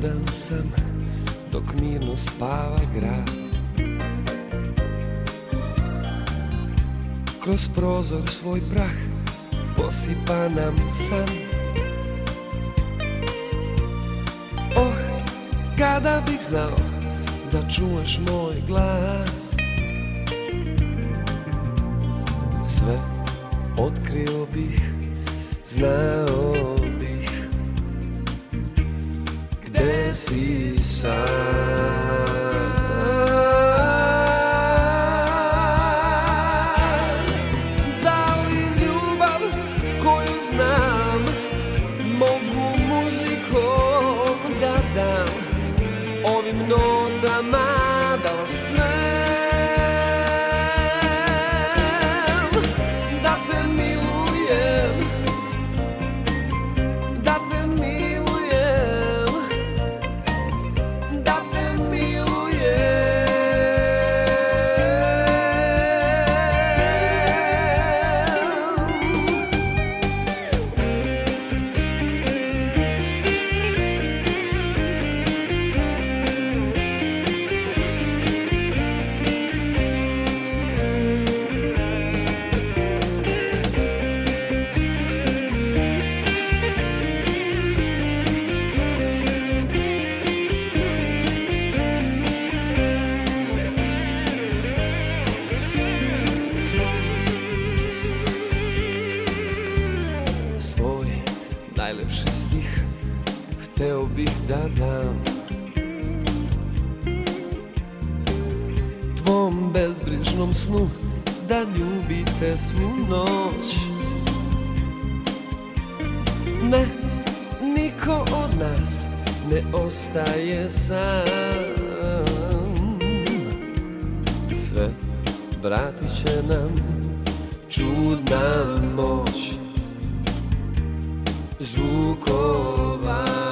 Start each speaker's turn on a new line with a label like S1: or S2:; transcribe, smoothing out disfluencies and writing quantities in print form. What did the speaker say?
S1: budan sam dok mirno spava grad. Kroz prozor svoj prah posipa nam san. Oh, kada bih znao da čuvaš moj glas, sve otkrio bih, znao bih gde si sad. Da li ljubav koju znam mogu muzikom da dam ovim notama, da vas smem, da te milujem, da te milujem, da te milujem. Svoj najlepši stih hteo bih da dam tvom bezbrižnom snu, da ljubite svu noć. Ne, niko od nas ne ostaje sam, sve vratit će nam čudna moć zvukova.